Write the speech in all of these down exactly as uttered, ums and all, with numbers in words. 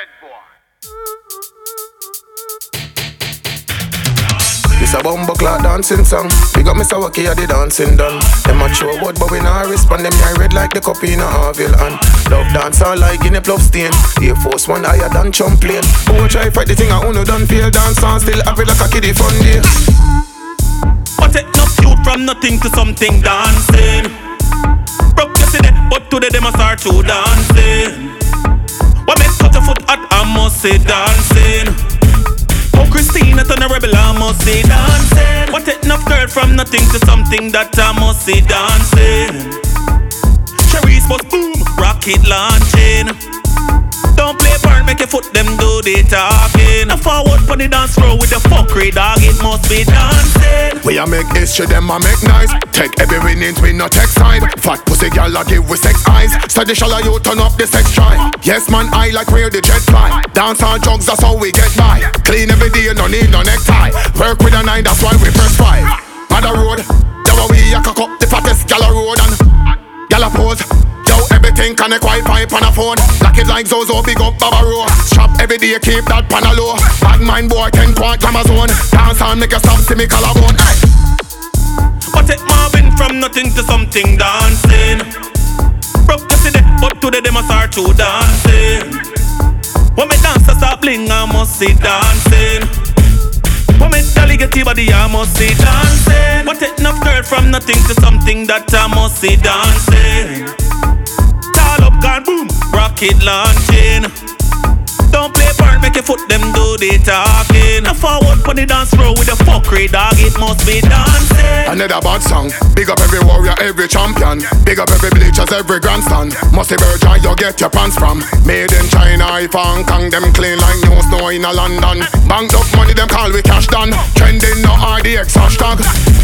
This a bumbo clock dancing song. We got Mister Wacky at the dancing done. Them a show what but we not respond. Them eye red like the cup in a Harville. And love dance all like Guinea Plough stain. Air Force One higher than Champlain. Who try fight the thing I wanna done feel dance and still have it like a kiddie fun day. But take no cute from nothing to something dancing. Broke yesterday, but today them a start to dancing. What make cut a foot hot, I must say dancing. Oh, Christina turn a rebel, I must say dancing. What take enough girl from nothing to something that I must say dancing. Cherries must boom, rocket launching. Don't play part, make your foot them do the talking. A forward for the dance floor with the fuckery dog, it must be dancing. We a make history, them a make nice. Take every winnings, we no take side. Fat pussy girl a give with sex eyes. Study shallow you turn up the sex drive. Yes man, I like where the jet fly. Dance on drugs, that's how we get by. Clean every day, no need no necktie. Work with a nine, that's why we press five. Mother road, that what we a cock up the fattest gal a road and gal a pose. Yo, everything connect Wi-Fi on a phone. Lock it like Zozo, big up Baba Row. Shop every day, keep that pan a low. Bad mind boy, ten quart glamour zone. Dance and make a stop, see me collarbone. Hey. But take Marvin from nothing to something dancing. Broke yesterday, but today they must start to dancing. When me dance, I start bling, I must see dancing. When me dolly get your body, I must see dancing. But take enough girl from nothing to something that I must see dancing. Tall up, gone boom, rocket launching. Don't play part, make your foot them do the talking. A forward for the dance floor with the fuckery dog, it must be dancing. Another bad song. Big up every warrior, every champion. Big up every bleachers, every grandstand. Must be virgin, you get your pants from. Made in China, if Hong Kong, them clean like new snow in a London. Banked up money, them call we cash done. Trending no R D X hashtag.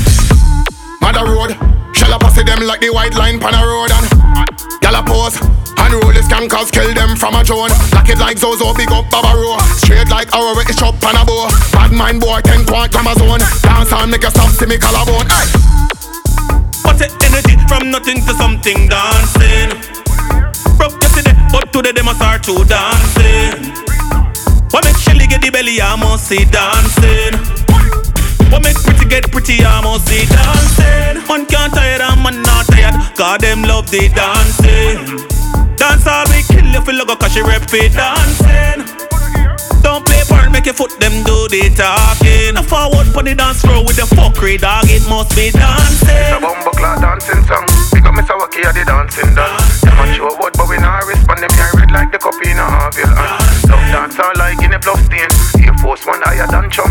Mother road, shall I pass it them like the white line pan a road and Gala pose. And roll the scankers, kill them from a drone. Lock it like Zozo, big up Baba Row. Straight like arrow with the chop and a bow. Bad mind boy, ten quart glamour zone. Dance and make a stop, see me collarbone. Hey. But take energy from nothing to something dancing. Broke yesterday, but today they must start to dancing. What make Shelly get the belly, I must see dancing. What make pretty get pretty, I must see dancing. Man can't tired and man not tired, cause them love the dancing. Dance all we kill you feel like cause she rep it dancing. Don't play part, make your foot them do the talking. A forward for the dance floor with the fuckery dog, it must be dancing. It's a bumbo clock dancing song. We got Mister Wacky at the dancing done. Them a show what but we not respond. Them eye red like the cup in a Harville. And love dance all like Guinea Plough stain. Air Force One higher than Champlain.